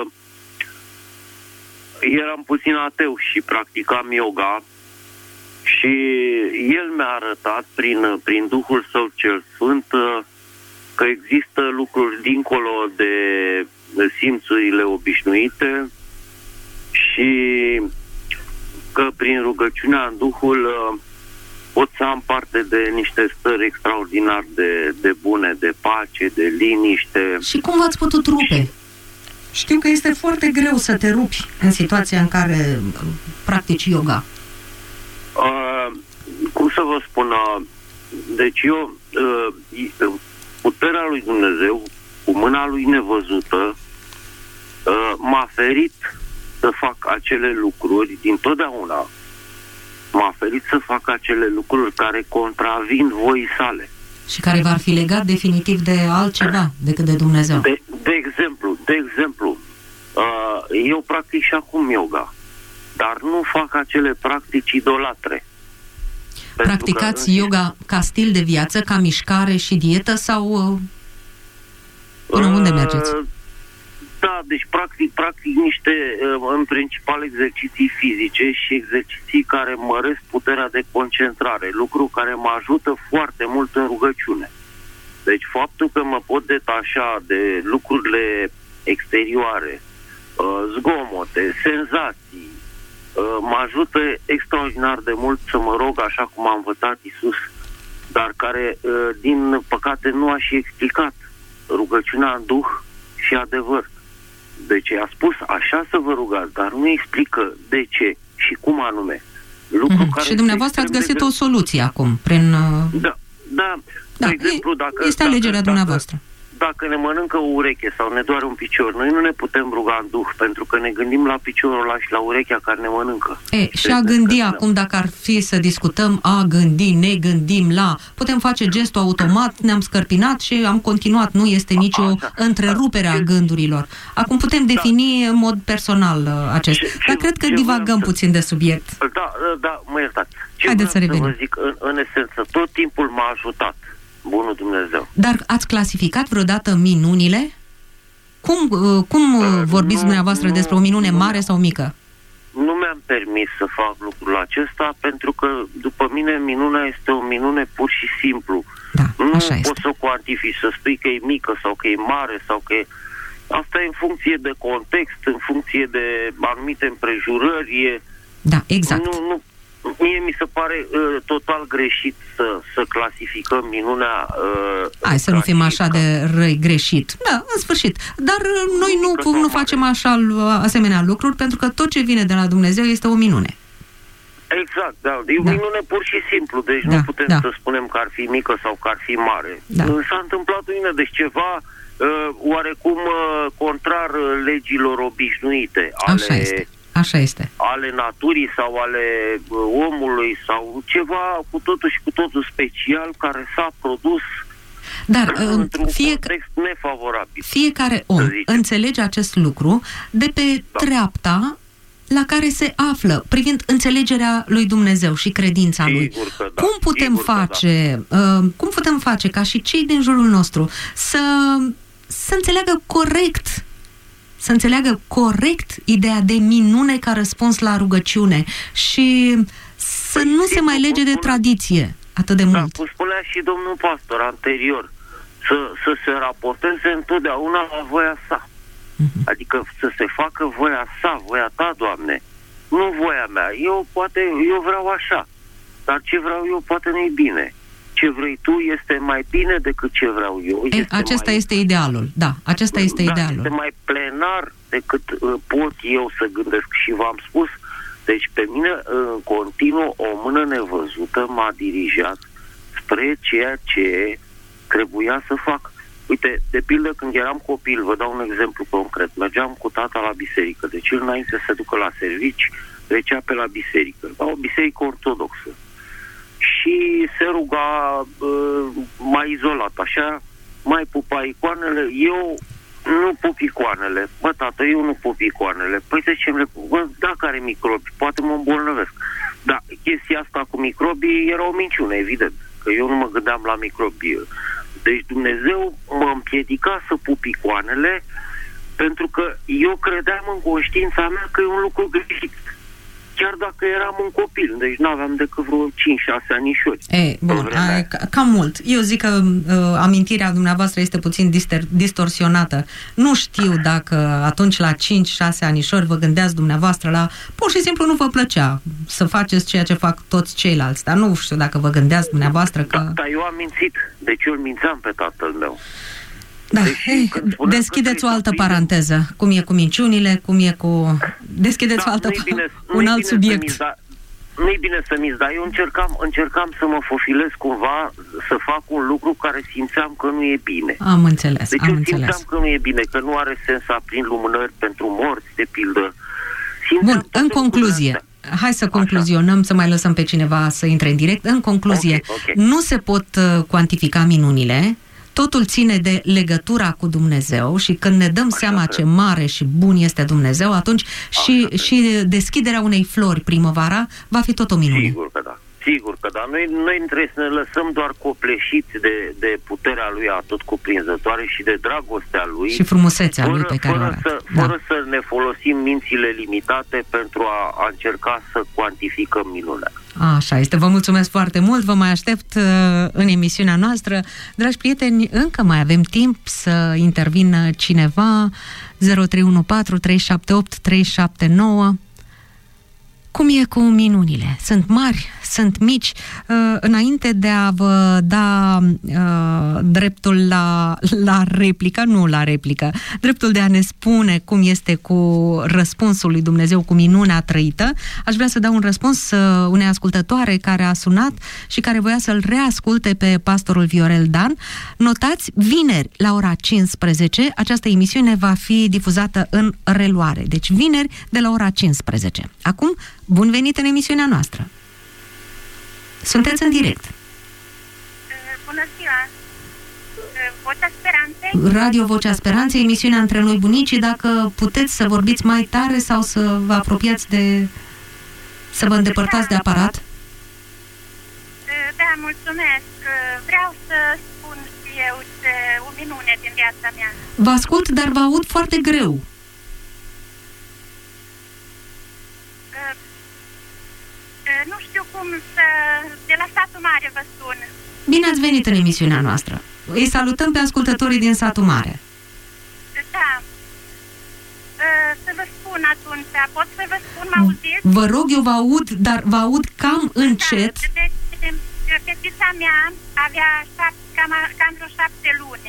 eram puțin ateu și practicam yoga și el mi-a arătat prin Duhul Său cel Sfânt că există lucruri dincolo de simțurile obișnuite și că prin rugăciunea în Duhul pot să am parte de niște stări extraordinar de bune, de pace, de liniște. Și cum v-ați putut rupe? Știu că este foarte greu să te rupi în situația în care practici yoga. Cum să vă spun? Deci eu, puterea lui Dumnezeu, cu mâna lui nevăzută, m-a ferit să fac acele lucruri dintotdeauna. M-a ferit să fac acele lucruri care contravin voii sale. Și care v-ar fi legat definitiv de altceva decât de Dumnezeu. De exemplu, eu practic și acum yoga, dar nu fac acele practici idolatre. Practicați yoga ca stil de viață, ca mișcare și dietă sau până unde mergeți? Da, deci practic niște, în principal, exerciții fizice și exerciții care măresc puterea de concentrare, lucru care mă ajută foarte mult în rugăciune. Deci faptul că mă pot detașa de lucrurile exterioare, zgomote, senzații, mă ajută extraordinar de mult să mă rog așa cum a învățat Iisus, dar care, din păcate, nu a și explicat rugăciunea în Duh și adevăr. Deci a spus așa să vă rugați, dar nu explică de ce și cum anume. Care și dumneavoastră ați găsit o soluție acum prin... Da. De exemplu, este alegerea dumneavoastră. Dacă ne mănâncă o ureche sau ne doare un picior, noi nu ne putem ruga în Duh, pentru că ne gândim la piciorul ăla și la urechea care ne mănâncă. Și a gândi acum, dacă ar fi să discutăm, a gândi, ne gândim la... Putem face gestul automat, ne-am scărpinat și am continuat. Nu este nicio întrerupere a gândurilor. Acum putem defini în mod personal acest. Dar cred că divagăm puțin de subiect. Da, mă iertați. Haideți să revenim. Vă zic, în esență, tot timpul m-a ajutat bunul Dumnezeu. Dar ați clasificat vreodată minunile? Cum vorbiți dumneavoastră despre o minune mare sau mică? Nu mi-am permis să fac lucrul acesta, pentru că, după mine, minunea este o minune pur și simplu. Da, nu așa poți să o cuantifici, să spui că e mică sau că e mare sau că e... Asta e în funcție de context, în funcție de anumite împrejurări, Da, exact. Mie mi se pare total greșit să clasificăm minunea... Hai să nu fim așa de răi, greșit. Da, în sfârșit. Dar noi nu facem asemenea lucruri, pentru că tot ce vine de la Dumnezeu este o minune. Exact, da. E o minune pur și simplu. Deci nu putem să spunem că ar fi mică sau că ar fi mare. Da. S-a întâmplat bine, deci ceva oarecum contrar legilor obișnuite. Așa este. Ale naturii sau ale omului sau ceva cu totul și cu totul special care s-a produs într-un context nefavorabil. Fiecare om înțelege acest lucru de pe treapta la care se află, privind înțelegerea lui Dumnezeu și credința lui. Cum putem face ca și cei din jurul nostru să înțeleagă corect ideea de minune ca răspuns la rugăciune și să nu se mai lege de tradiție atât de mult. Cum spunea și domnul pastor anterior, să se raporteze întotdeauna la voia sa. Adică să se facă voia sa, voia ta, Doamne, nu voia mea. Eu vreau așa, dar ce vreau eu poate nu-i bine. Ce vrei tu este mai bine decât ce vreau eu. Acesta este idealul, da, acesta este idealul. Este mai plenar decât pot eu să gândesc și v-am spus. Deci pe mine în continuu o mână nevăzută m-a dirijat spre ceea ce trebuia să fac. Uite, de pildă când eram copil, vă dau un exemplu concret, mergeam cu tata la biserică, deci el înainte să se ducă la servici, trecea pe la biserică, la o biserică ortodoxă. Și se ruga mai izolat, așa, mai pupa icoanele. Eu nu pup icoanele. Bă, tată, eu nu pup icoanele. Păi de ce dacă are microbi, poate mă îmbolnăvesc. Dar chestia asta cu microbii era o minciună, evident, că eu nu mă gândeam la microbi. Deci Dumnezeu mă împiedica să pup icoanele pentru că eu credeam în conștiința mea că e un lucru greșit. Chiar dacă eram un copil, deci nu aveam decât vreo 5-6 anișori. Bun, cam mult. Eu zic că amintirea dumneavoastră este puțin distorsionată. Nu știu dacă atunci la 5-6 anișori vă gândeați dumneavoastră la... Pur și simplu nu vă plăcea să faceți ceea ce fac toți ceilalți, dar nu știu dacă vă gândeați dumneavoastră că... Dar eu am mințit, deci eu îl mințeam pe tatăl meu. Da, deschideți o altă paranteză. Cum e cu minciunile, deschideți un alt subiect. Nu-i bine să minți, dar eu încercam să mă fofilez cumva, să fac un lucru care simțeam că nu e bine. Am înțeles, deci eu simțeam că nu e bine, că nu are sens să aprind lumânări pentru morți, de pildă. Bun, în concluzie, hai să concluzionăm, să mai lăsăm pe cineva să intre în direct. În concluzie, nu se pot cuantifica minunile. Totul ține de legătura cu Dumnezeu și când ne dăm seama ce mare și bun este Dumnezeu, atunci și deschiderea unei flori primăvara va fi tot o minune. Sigur că da. Noi trebuie să ne lăsăm doar copleșiți de puterea lui atotcuprinzătoare și de dragostea lui. Și frumusețea lui pe care o arată. Fără să ne folosim mințile limitate pentru a încerca să cuantificăm minunea. Așa este. Vă mulțumesc foarte mult. Vă mai aștept în emisiunea noastră. Dragi prieteni, încă mai avem timp să intervină cineva. 0314 378 379. Cum e cu minunile? Sunt mari? Sunt mici? Înainte de a vă da dreptul la replică, dreptul de a ne spune cum este cu răspunsul lui Dumnezeu, cu minunea trăită, aș vrea să dau un răspuns unei ascultătoare care a sunat și care voia să-l reasculte pe pastorul Viorel Dan. Notați, vineri la ora 15, această emisiune va fi difuzată în reluare. Deci vineri de la ora 15. Acum, bun venit în emisiunea noastră. Sunteți în direct. Bună ziua! Vocea Speranței? Radio Vocea Speranței, emisiunea Între Noi Bunicii. Dacă puteți să vorbiți mai tare sau să vă apropiați să vă îndepărtați de aparat. Da, mulțumesc. Vreau să spun și eu o minune din viața mea. Vă ascult, dar vă aud foarte greu. Nu știu cum să... De la Satul Mare vă sun. Bine ați venit în emisiunea noastră. Îi salutăm pe ascultătorii din Satul Mare. Da. Să vă spun spun atunci. Pot să vă spun, mă auziți? Vă rog, eu vă aud, dar vă aud cam încet. Fetița mea avea cam vreo 7 luni.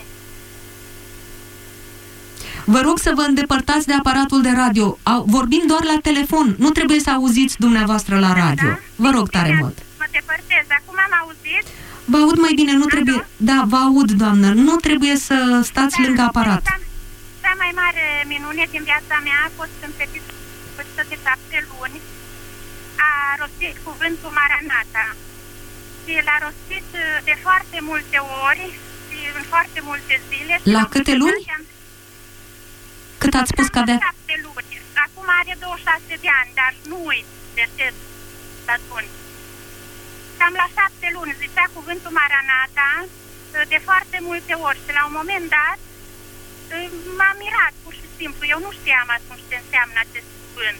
Vă rog să vă îndepărtați de aparatul de radio. Vorbim doar la telefon. Nu trebuie să auziți dumneavoastră la radio. Vă rog tare mult. Mă depărtez. Acum am auzit? Vă aud mai bine, nu trebuie... Da, vă aud, doamnă. Nu trebuie să stați lângă aparat. Cea mai mare minune din viața mea a fost când fetița de 7 luni a rostit cuvântul Maranata. Și l-a rostit de foarte multe ori și în foarte multe zile. La câte luni? Cât ați spus că de... 7 luni. Acum are 26 de ani, dar nu uit de ce atunci. Cam la 7 luni zicea cuvântul Maranata de foarte multe ori și la un moment dat m-a mirat, pur și simplu. Eu nu știam atunci ce înseamnă acest cuvânt.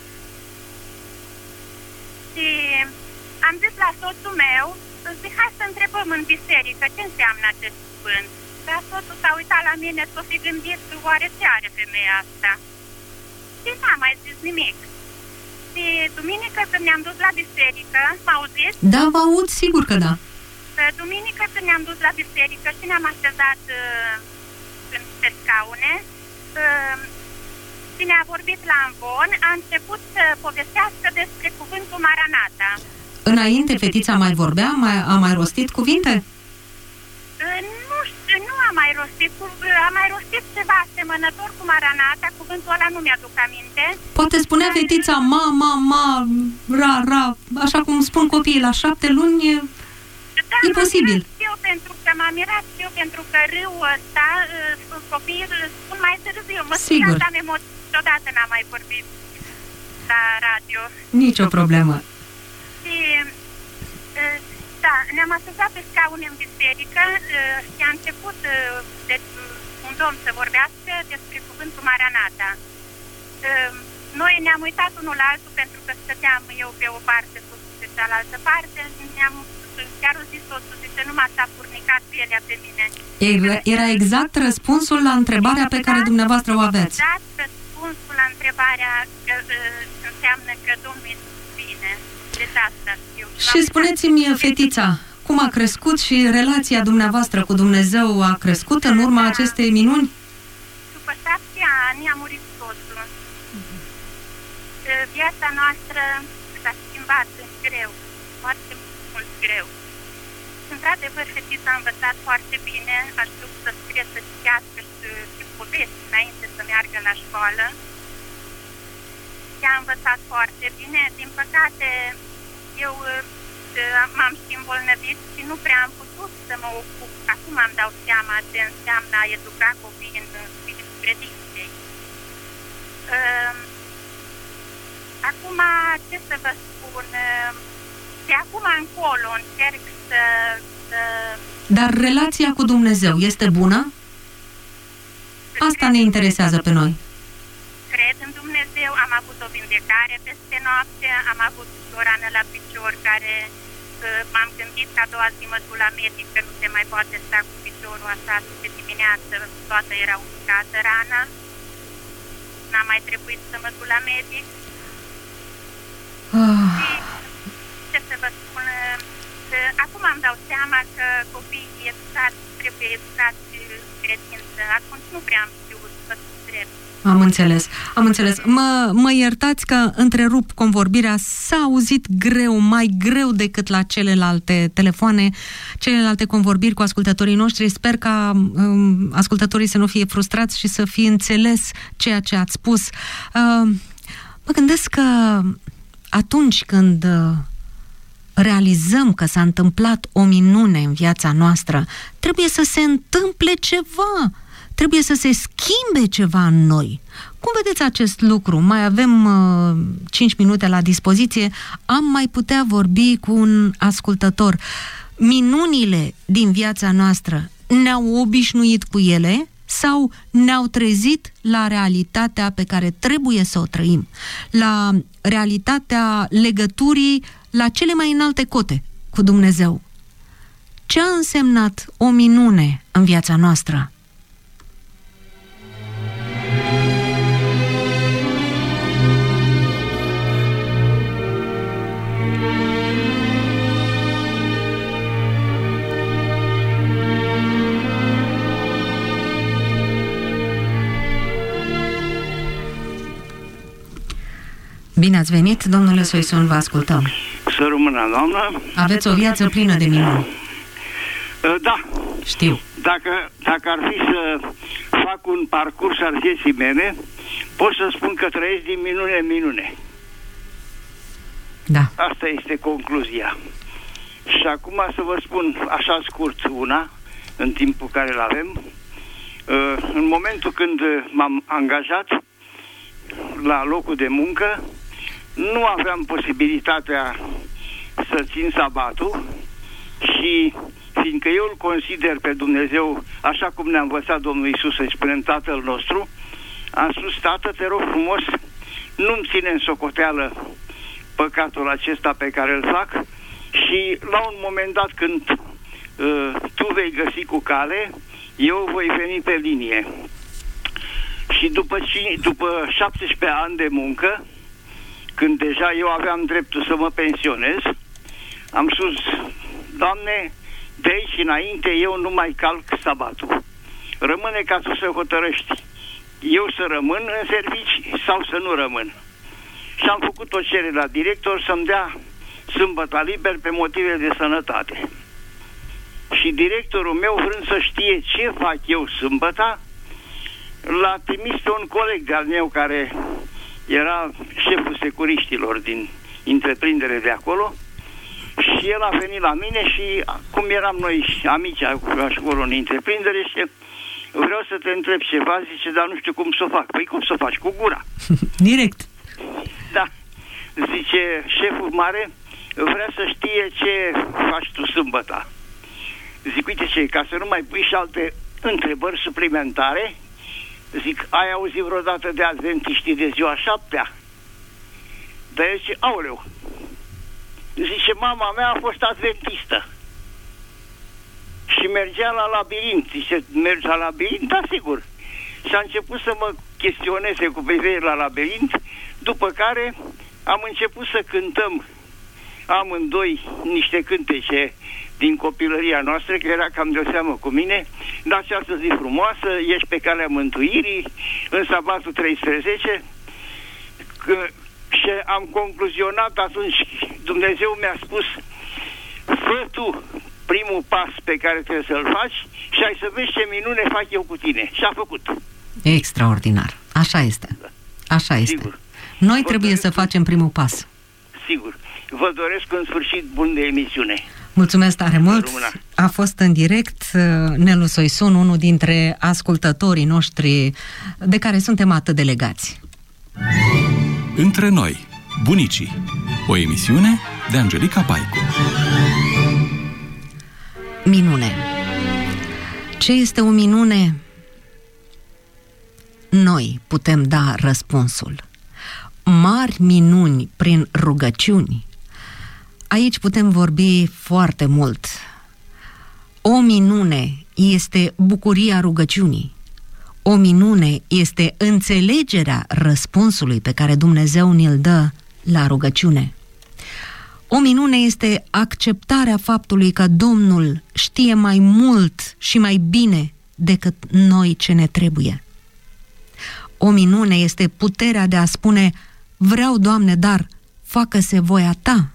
Și am zis la soțul meu, zic, hai să întrebăm în biserică ce înseamnă acest cuvânt. Dar soțul s-a uitat la mine, s-o fi gândit, oare ce are femeia asta? Și n-am mai zis nimic. Și duminică când ne-am dus la biserică, m-auziți? Da, vă aud, sigur că da. Duminică când ne-am dus la biserică și ne-am așezat pe scaune, cine a vorbit la amvon a început să povestească despre cuvântul Maranata. Înainte fetița mai vorbea? A mai rostit cuvinte? Nu a mai rostit. A mai rostit ceva asemănător cu Maranata. Cuvântul ăla nu mi-aduc aminte. Poate spunea fetița ma, ra, așa cum spun copiii la 7 luni. E posibil. Eu pentru că m-am mirat și eu pentru că râul ăsta copiii îl spun mai târziu. Sigur. Am emoții. Niciodată n-am mai vorbit la radio. Nicio problemă. Și da, ne-am așezat pe scaune în biserică și a început un domn să vorbească despre cuvântul Maranata. Noi ne-am uitat unul la altul pentru că stăteam eu pe o parte, pe cealaltă parte. Chiar o zis soțul, zice, numai s-a furnicat pielea pe mine. Era exact răspunsul la întrebarea pe care dumneavoastră o aveți. Exact răspunsul la întrebarea înseamnă că Domnul este bine. Deci asta știu. Și spuneți-mi, fetița, cum a crescut și relația dumneavoastră cu Dumnezeu a crescut în urma acestei minuni? După 7 ani a murit soțul. Viața noastră s-a schimbat în greu, foarte mult greu. Într-adevăr, fetița a învățat foarte bine, a știut să scrie, să citească și povești înainte să meargă la școală. Ea a învățat foarte bine. Din păcate, eu m-am și îmbolnăvit și nu prea am putut să mă ocup. Acum îmi dau seama ce înseamnă a educa copiii în spiritul credinței. Acum, ce să vă spun, de acum încolo încerc să... Dar relația cu Dumnezeu este bună? Asta ne interesează pe noi. Cred în Dumnezeu, am avut o vindecare peste noapte, am avut o rană la picior care m-am gândit că a doua zi mă duc la medic, că nu se mai poate sta cu piciorul așa, de dimineață toată era uscată rana. N-a mai trebuit să mă duc la medic. Și, ce să vă spun, acum îmi dau seama că copiii educați trebuie educați credință. Atunci nu prea am știut să drept. Am înțeles. Mă iertați că întrerup convorbirea. S-a auzit greu, mai greu decât la celelalte telefoane, celelalte convorbiri cu ascultătorii noștri. Sper ca ascultătorii să nu fie frustrați și să fie înțeles ceea ce ați spus. Mă gândesc că atunci când realizăm că s-a întâmplat o minune în viața noastră, trebuie să se întâmple ceva. Trebuie să se schimbe ceva în noi. Cum vedeți acest lucru? Mai avem 5 minute la dispoziție. Am mai putea vorbi cu un ascultător. Minunile din viața noastră ne-au obișnuit cu ele sau ne-au trezit la realitatea pe care trebuie să o trăim? La realitatea legăturii la cele mai înalte cote cu Dumnezeu. Ce a însemnat o minune în viața noastră? Bine ați venit, domnule Soisun, vă ascultăm. Să rămână, doamnă. Aveți o viață plină de minuni. Da. Știu. Dacă ar fi să fac un parcurs al vieții mele, pot să spun că trăiesc din minune în minune. Da. Asta este concluzia. Și acum să vă spun așa scurt una, în timpul care îl avem. În momentul când m-am angajat la locul de muncă, nu aveam posibilitatea să țin sabatul și fiindcă eu îl consider pe Dumnezeu așa cum ne-a învățat Domnul Iisus să-i spunem Tatăl nostru, am spus: Tată, te rog frumos, nu-mi ține în socoteală păcatul acesta pe care îl fac și la un moment dat când tu vei găsi cu cale, eu voi veni pe linie. Și după 17 ani de muncă, când deja eu aveam dreptul să mă pensionez, am spus: Doamne, de aici înainte eu nu mai calc sabatul. Rămâne ca tu să hotărăști. Eu să rămân în servici sau să nu rămân. Și am făcut o cerere la director să-mi dea sâmbăta liber pe motive de sănătate. Și directorul meu, vrând să știe ce fac eu sâmbăta, l-a trimis pe un coleg de-al meu care era șeful securiștilor din întreprindere de acolo și el a venit la mine și cum eram noi amici acolo în întreprindere, și vreau să te întreb ceva, zice, dar nu știu cum să o fac. Păi cum să o faci? Cu gura. Direct. Da. Zice, șeful mare vrea să știe ce faci tu sâmbăta. Zic, uite ce, ca să nu mai pui și alte întrebări suplimentare, zic, ai auzit vreodată de adventiștii de ziua 7-a? Dar el zice, aoleu. Zice, mama mea a fost adventistă. Și mergea la labirint. Zice, mergi la labirint? Da, sigur. Și a început să mă chestioneze cu privire la labirint, după care am început să cântăm amândoi niște cântece din copilăria noastră, că era cam de o seamă cu mine. În această zi frumoasă, ești pe calea mântuirii, în sabatul 13, și am concluzionat atunci, Dumnezeu mi-a spus, fă tu primul pas pe care trebuie să-l faci și ai să vezi ce minune fac eu cu tine. Și a făcut. Extraordinar. Așa este. Așa este. Sigur. Noi trebuie să facem primul pas. Sigur. Vă doresc un sfârșit bun de emisiune. Mulțumesc tare mult. A fost în direct Nelu Soisun, unul dintre ascultătorii noștri de care suntem atât de legați. Între noi, bunicii. O emisiune de Angelica Paicu. Minune. Ce este o minune? Noi putem da răspunsul. Mari minuni prin rugăciuni. Aici putem vorbi foarte mult. O minune este bucuria rugăciunii. O minune este înțelegerea răspunsului pe care Dumnezeu ni-l dă la rugăciune. O minune este acceptarea faptului că Domnul știe mai mult și mai bine decât noi ce ne trebuie. O minune este puterea de a spune: vreau, Doamne, dar facă-se voia Ta.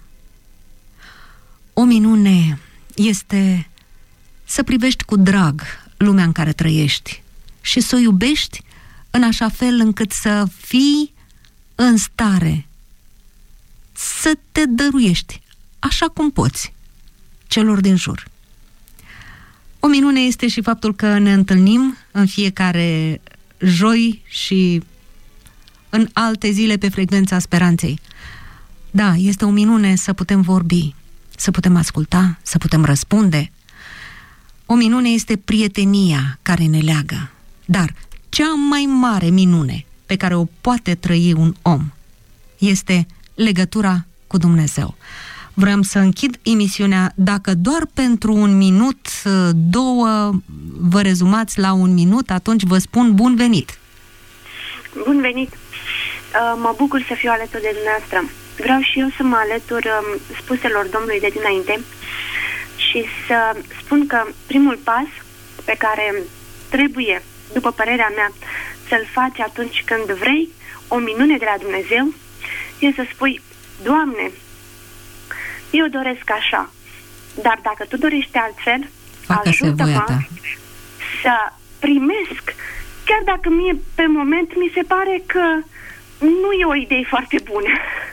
O minune este să privești cu drag lumea în care trăiești și să o iubești în așa fel încât să fii în stare să te dăruiești așa cum poți celor din jur. O minune este și faptul că ne întâlnim în fiecare joi și în alte zile pe frecvența speranței. Da, este o minune să putem vorbi, să putem asculta, să putem răspunde. O minune este prietenia care ne leagă. Dar cea mai mare minune pe care o poate trăi un om este legătura cu Dumnezeu. Vreau să închid emisiunea, dacă doar pentru un minut, două, vă rezumați la un minut, atunci vă spun bun venit! Bun venit! Mă bucur să fiu alături de dumneavoastră. vreau și eu să mă alătur spuselor Domnului de dinainte și să spun că primul pas pe care trebuie, după părerea mea, să-l faci atunci când vrei o minune de la Dumnezeu, e să spui: Doamne, eu doresc așa, dar dacă Tu dorești altfel, ajută-mă să primesc, chiar dacă mie pe moment mi se pare că nu e o idee foarte bună.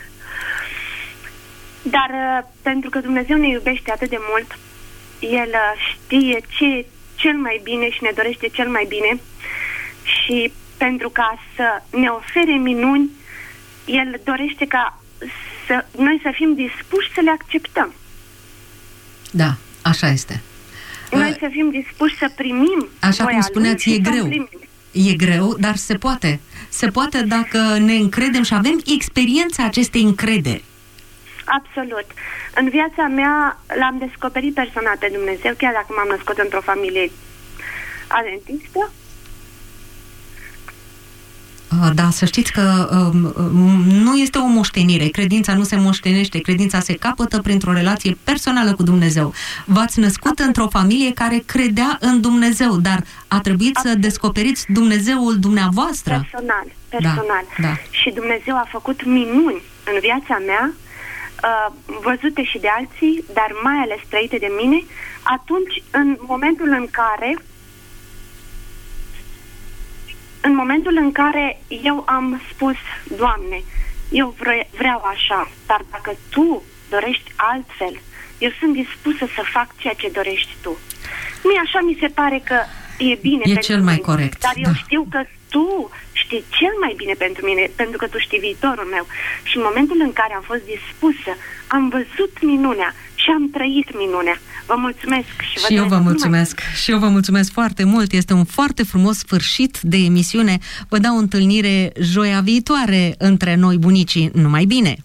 Dar pentru că Dumnezeu ne iubește atât de mult, El știe ce e cel mai bine și ne dorește cel mai bine, și pentru ca să ne ofere minuni, El dorește ca noi să fim dispuși să le acceptăm. Da, așa este. Noi să fim dispuși să primim. Așa cum spuneați, e greu. E greu, dar se poate. Se poate dacă ne încredem și avem experiența acestei încrederi. Absolut. În viața mea l-am descoperit personal pe Dumnezeu, chiar dacă m-am născut într-o familie adventistă. Da, să știți că nu este o moștenire. Credința nu se moștenește. Credința se capătă printr-o relație personală cu Dumnezeu. V-ați născut într-o familie care credea în Dumnezeu, dar a trebuit să descoperiți Dumnezeul dumneavoastră. Personal. Da. Și Dumnezeu a făcut minuni în viața mea, văzute și de alții, dar mai ales trăite de mine, atunci, în momentul în care eu am spus: Doamne, eu vreau așa, dar dacă Tu dorești altfel, eu sunt dispusă să fac ceea ce dorești Tu. Mie așa mi se pare că e bine pentru cel mai corect. Dar eu știu că Tu știi cel mai bine pentru mine, pentru că Tu știi viitorul meu. Și în momentul în care am fost dispusă, am văzut minunea și am trăit minunea. Vă mulțumesc și eu vă mulțumesc. Și eu vă mulțumesc foarte mult. Este un foarte frumos sfârșit de emisiune. Vă dau o întâlnire joia viitoare între noi, bunicii. Numai bine!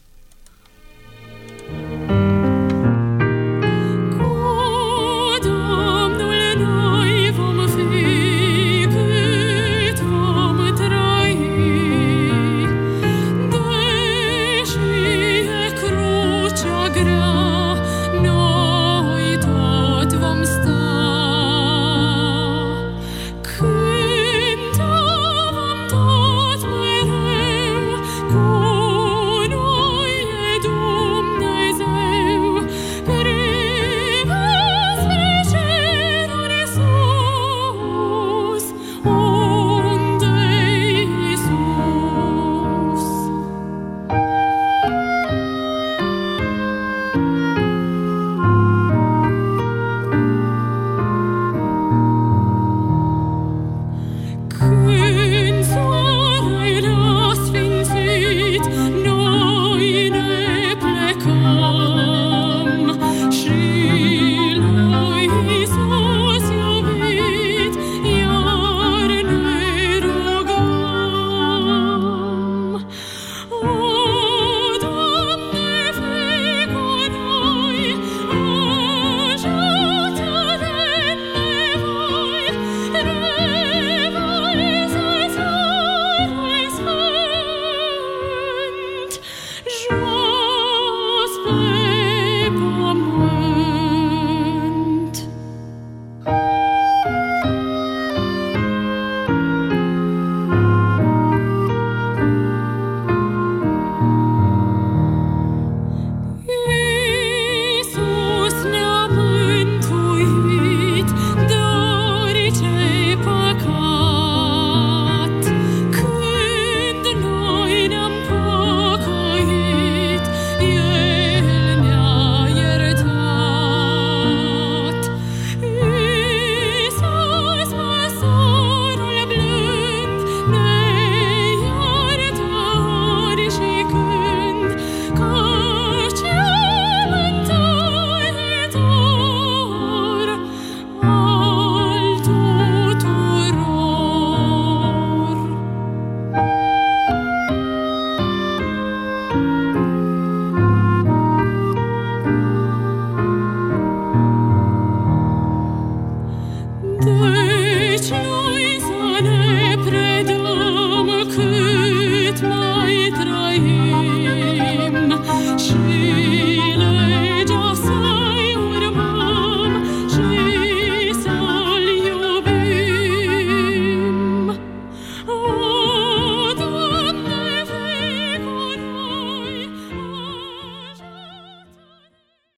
Grea